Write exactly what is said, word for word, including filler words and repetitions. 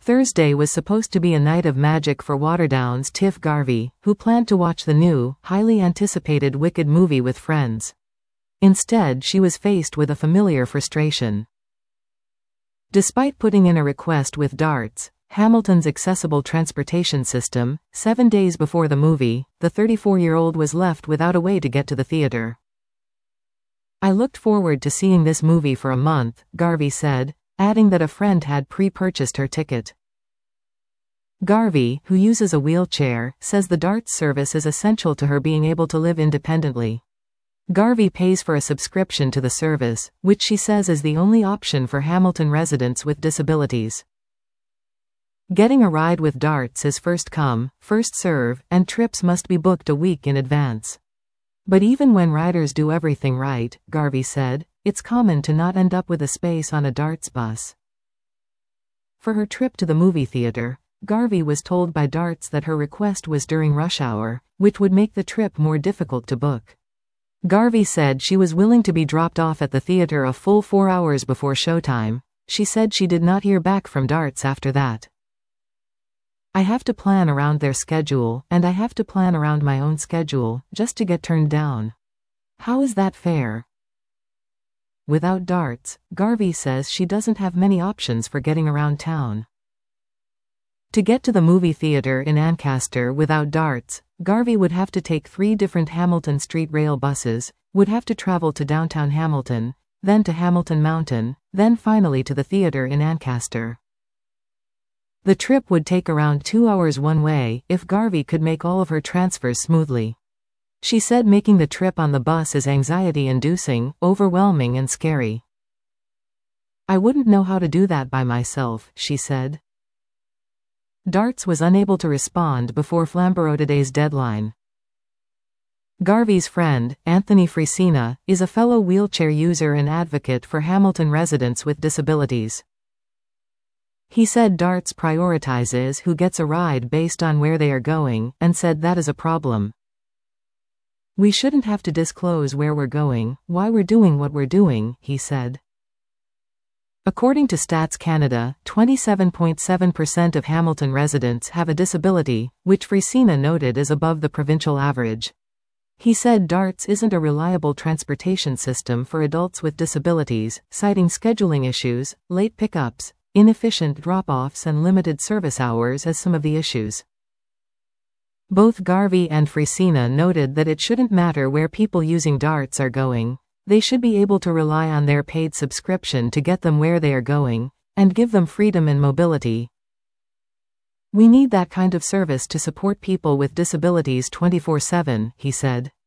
Thursday was supposed to be a night of magic for Waterdown's Tiff Garvey, who planned to watch the new, highly anticipated Wicked movie with friends. Instead, she was faced with a familiar frustration. Despite putting in a request with DARTS, Hamilton's accessible transportation system, seven days before the movie, the thirty-four-year-old was left without a way to get to the theater. "I looked forward to seeing this movie for a month," Garvey said, adding that a friend had pre-purchased her ticket. Garvey, who uses a wheelchair, says the DARTS service is essential to her being able to live independently. Garvey pays for a subscription to the service, which she says is the only option for Hamilton residents with disabilities. Getting a ride with DARTS is first come, first serve, and trips must be booked a week in advance. But even when riders do everything right, Garvey said, it's common to not end up with a space on a DARTS bus. For her trip to the movie theater, Garvey was told by DARTS that her request was during rush hour, which would make the trip more difficult to book. Garvey said she was willing to be dropped off at the theater a full four hours before showtime. She said she did not hear back from DARTS after that. "I have to plan around their schedule, and I have to plan around my own schedule, just to get turned down. How is that fair?" Without DARTS, Garvey says she doesn't have many options for getting around town. To get to the movie theater in Ancaster without DARTS, Garvey would have to take three different Hamilton Street Rail buses, would have to travel to downtown Hamilton, then to Hamilton Mountain, then finally to the theater in Ancaster. The trip would take around two hours one way, if Garvey could make all of her transfers smoothly. She said making the trip on the bus is anxiety-inducing, overwhelming and scary. "I wouldn't know how to do that by myself," she said. DARTS was unable to respond before Flambeau-today's deadline. Garvey's friend, Anthony Frisina, is a fellow wheelchair user and advocate for Hamilton residents with disabilities. He said DARTS prioritizes who gets a ride based on where they are going, and said that is a problem. "We shouldn't have to disclose where we're going, why we're doing what we're doing," he said. According to Stats Canada, twenty-seven point seven percent of Hamilton residents have a disability, which Frisina noted is above the provincial average. He said DARTS isn't a reliable transportation system for adults with disabilities, citing scheduling issues, late pickups, inefficient drop-offs and limited service hours as some of the issues. Both Garvey and Frisina noted that it shouldn't matter where people using DARTS are going. They should be able to rely on their paid subscription to get them where they are going, and give them freedom and mobility. "We need that kind of service to support people with disabilities twenty-four seven, he said.